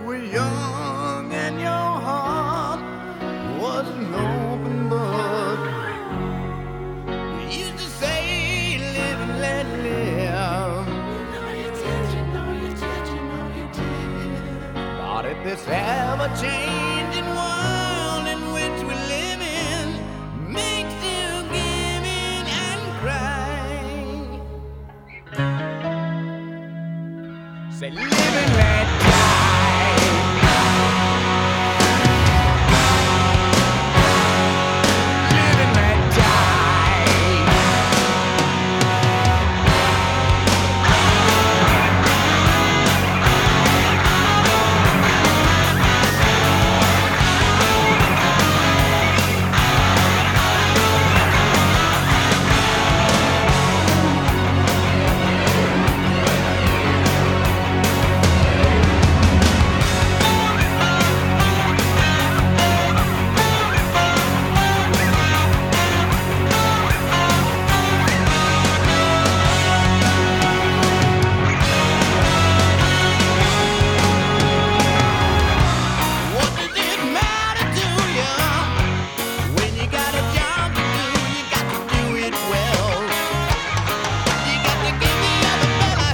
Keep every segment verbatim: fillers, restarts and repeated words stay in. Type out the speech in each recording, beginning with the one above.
were young and your heart was an open book. You used to say, live and let live. know you did, you know you did, you know you did. But if this ever-changing world in which we live in makes you give in and cry, say live and let die. Live and let die. What does it matter to you when you got a job to do? You got to do it well. You got to give the other fella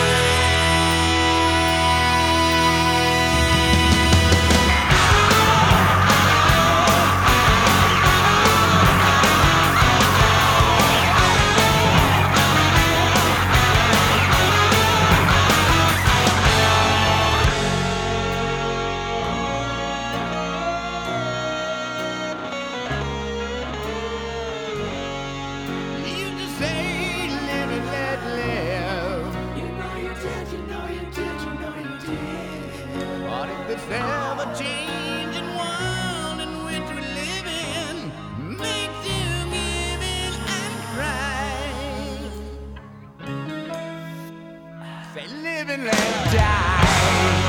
You used to say, live and let live. You know you did, you know you did, you know you did. But if this ever-changing world in which we live in makes you give in and cry, say live and let die.